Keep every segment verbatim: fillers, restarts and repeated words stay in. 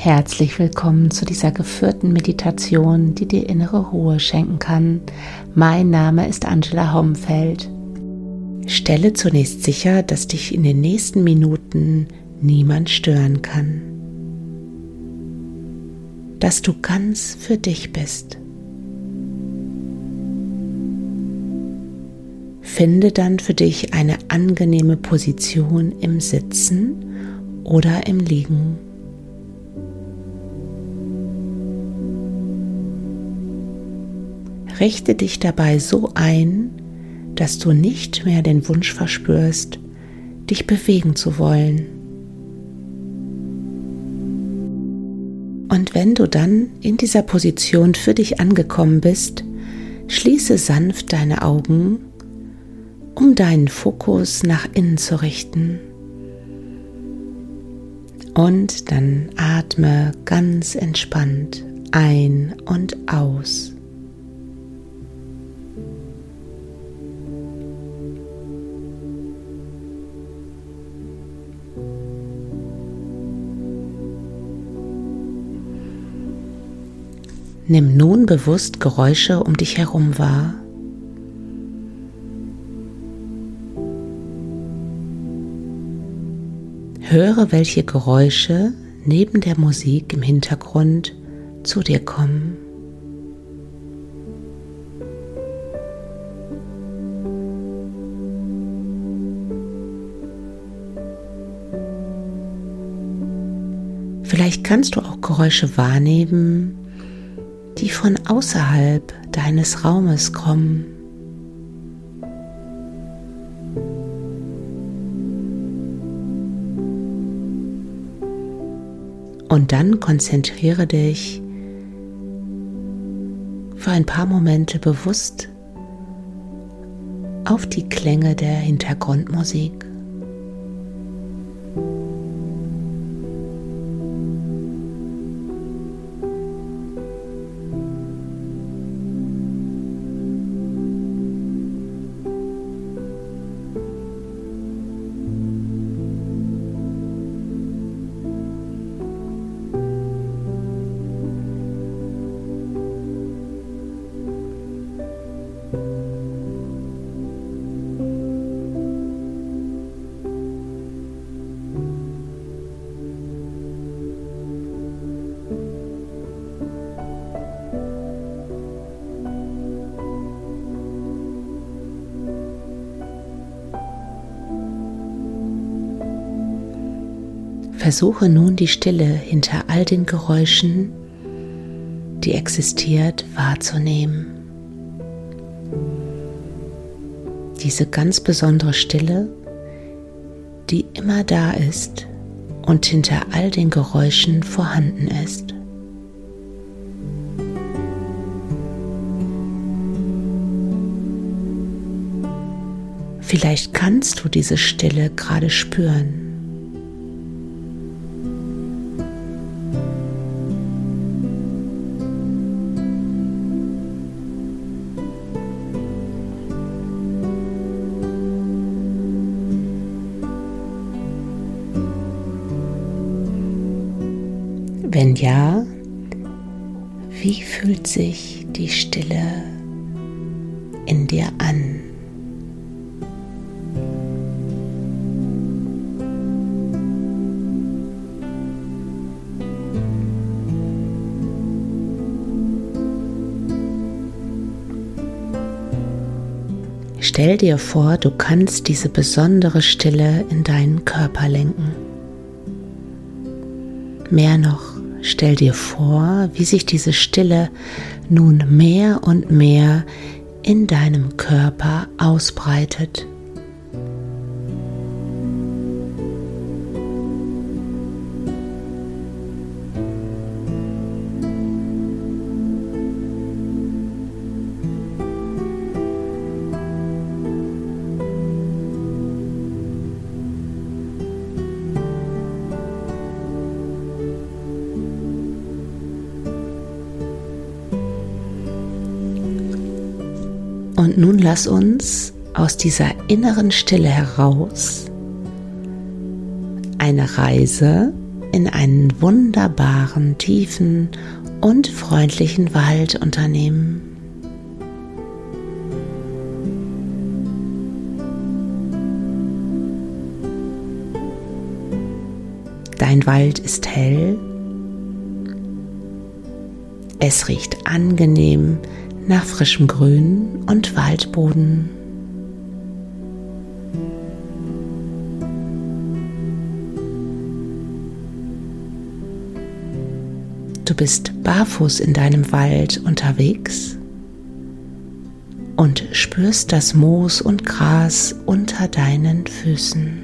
Herzlich willkommen zu dieser geführten Meditation, die dir innere Ruhe schenken kann. Mein Name ist Angela Homfeld. Stelle zunächst sicher, dass dich in den nächsten Minuten niemand stören kann. Dass du ganz für dich bist. Finde dann für dich eine angenehme Position im Sitzen oder im Liegen. Richte dich dabei so ein, dass du nicht mehr den Wunsch verspürst, dich bewegen zu wollen. Und wenn du dann in dieser Position für dich angekommen bist, schließe sanft deine Augen, um deinen Fokus nach innen zu richten. Und dann atme ganz entspannt ein und aus. Nimm nun bewusst Geräusche um dich herum wahr. Höre, welche Geräusche neben der Musik im Hintergrund zu dir kommen. Vielleicht kannst du auch Geräusche wahrnehmen, die von außerhalb deines Raumes kommen. Und dann konzentriere dich für ein paar Momente bewusst auf die Klänge der Hintergrundmusik. Versuche nun die Stille hinter all den Geräuschen, die existiert, wahrzunehmen. Diese ganz besondere Stille, die immer da ist und hinter all den Geräuschen vorhanden ist. Vielleicht kannst du diese Stille gerade spüren. Wenn ja, wie fühlt sich die Stille in dir an? Stell dir vor, du kannst diese besondere Stille in deinen Körper lenken. Mehr noch, stell dir vor, wie sich diese Stille nun mehr und mehr in deinem Körper ausbreitet. Und nun lass uns aus dieser inneren Stille heraus eine Reise in einen wunderbaren, tiefen und freundlichen Wald unternehmen. Dein Wald ist hell. Es riecht angenehm nach frischem Grün und Waldboden. Du bist barfuß in deinem Wald unterwegs und spürst das Moos und Gras unter deinen Füßen.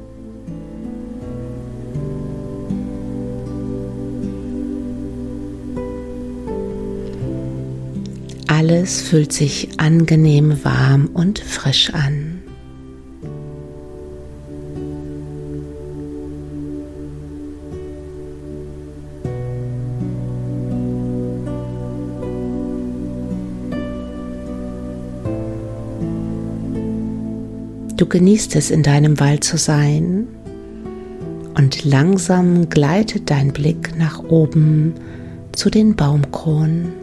Alles fühlt sich angenehm warm und frisch an. Du genießt es, in deinem Wald zu sein, und langsam gleitet dein Blick nach oben zu den Baumkronen.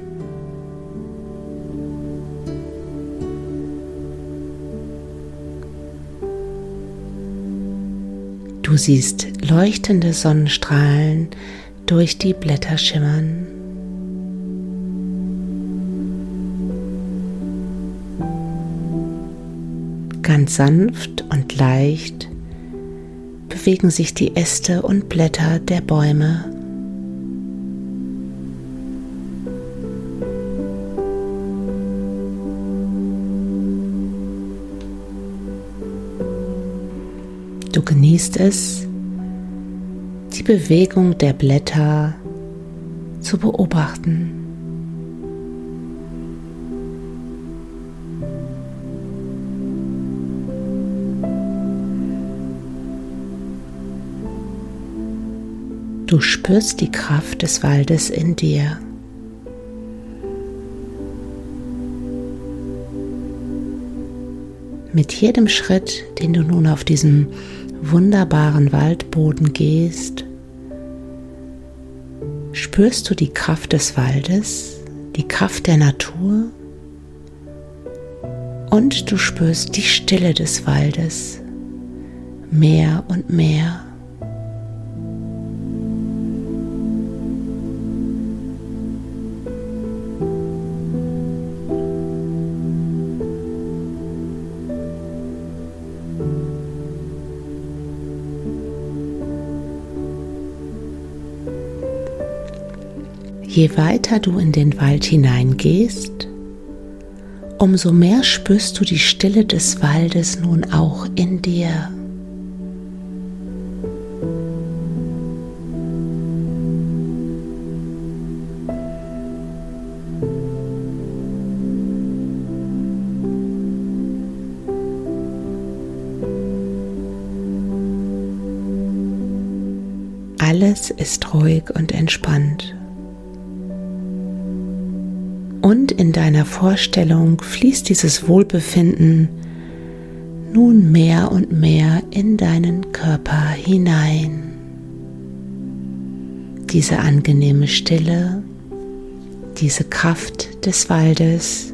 Du siehst leuchtende Sonnenstrahlen durch die Blätter schimmern. Ganz sanft und leicht bewegen sich die Äste und Blätter der Bäume. Du genießt es, die Bewegung der Blätter zu beobachten. Du spürst die Kraft des Waldes in dir. Mit jedem Schritt, den du nun auf diesem wunderbaren Waldboden gehst, spürst du die Kraft des Waldes, die Kraft der Natur, und du spürst die Stille des Waldes mehr und mehr. Je weiter du in den Wald hineingehst, umso mehr spürst du die Stille des Waldes nun auch in dir. Alles ist ruhig und entspannt. Und in deiner Vorstellung fließt dieses Wohlbefinden nun mehr und mehr in deinen Körper hinein. Diese angenehme Stille, diese Kraft des Waldes,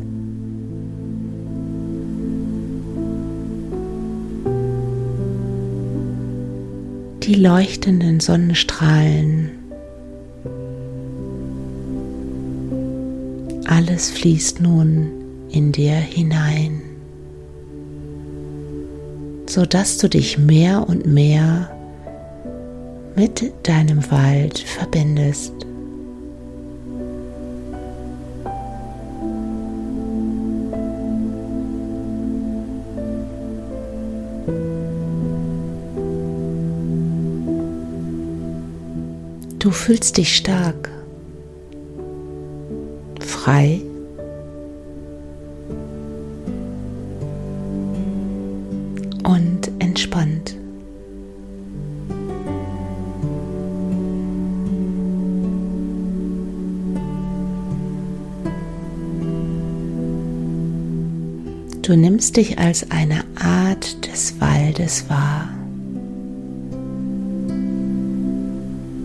die leuchtenden Sonnenstrahlen, alles fließt nun in dir hinein, sodass du dich mehr und mehr mit deinem Wald verbindest. Du fühlst dich stark, frei und entspannt. Du nimmst dich als eine Art des Waldes wahr.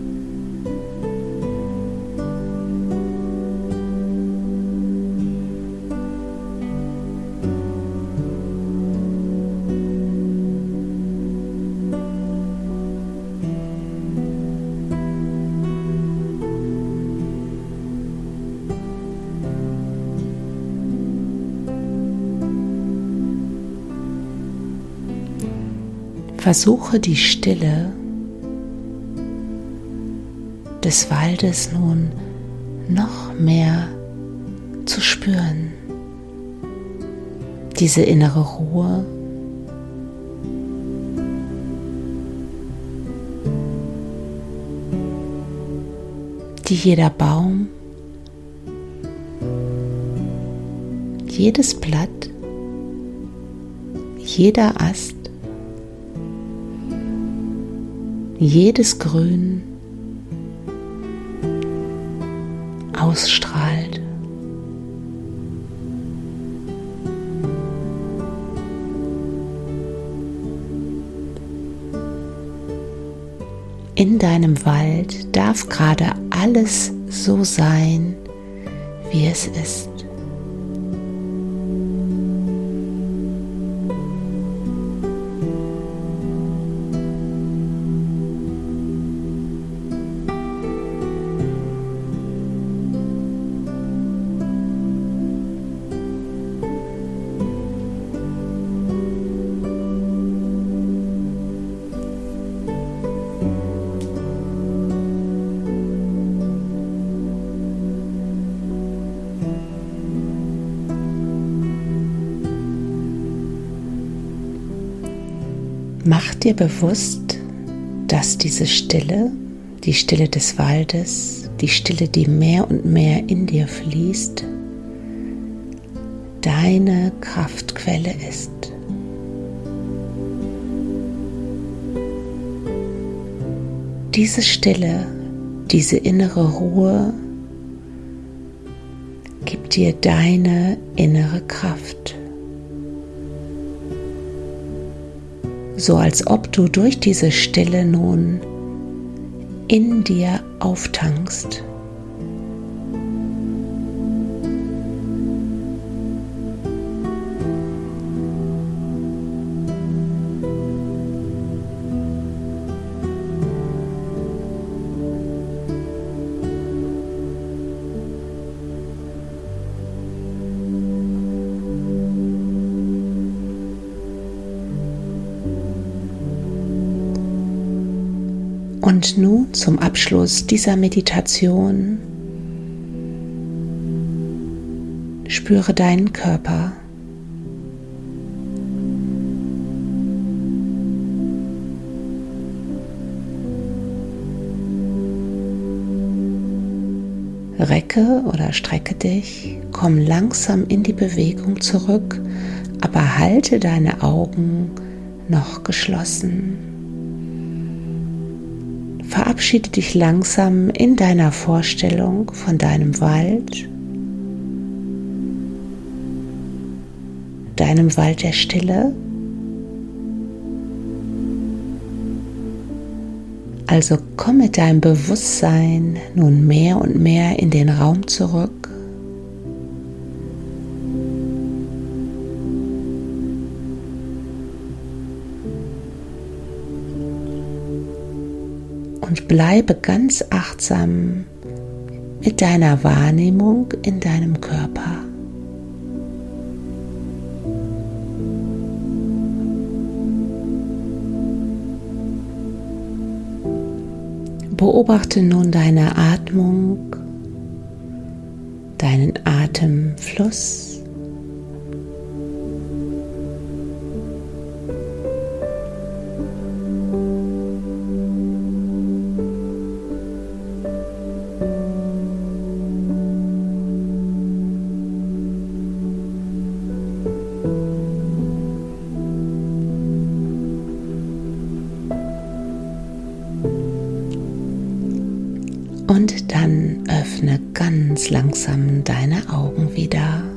Versuche die Stille des Waldes nun noch mehr zu spüren. Diese innere Ruhe, die jeder Baum, jedes Blatt, jeder Ast, jedes Grün ausstrahlt. In deinem Wald darf gerade alles so sein, wie es ist. Mach dir bewusst, dass diese Stille, die Stille des Waldes, die Stille, die mehr und mehr in dir fließt, deine Kraftquelle ist. Diese Stille, diese innere Ruhe gibt dir deine innere Kraft. So als ob du durch diese Stille nun in dir auftankst. Und nun zum Abschluss dieser Meditation spüre deinen Körper. Recke oder strecke dich, komm langsam in die Bewegung zurück, aber halte deine Augen noch geschlossen. Verabschiede dich langsam in deiner Vorstellung von deinem Wald, deinem Wald der Stille. Also komm mit deinem Bewusstsein nun mehr und mehr in den Raum zurück. Und bleibe ganz achtsam mit deiner Wahrnehmung in deinem Körper. Beobachte nun deine Atmung, deinen Atemfluss. Und dann öffne ganz langsam deine Augen wieder.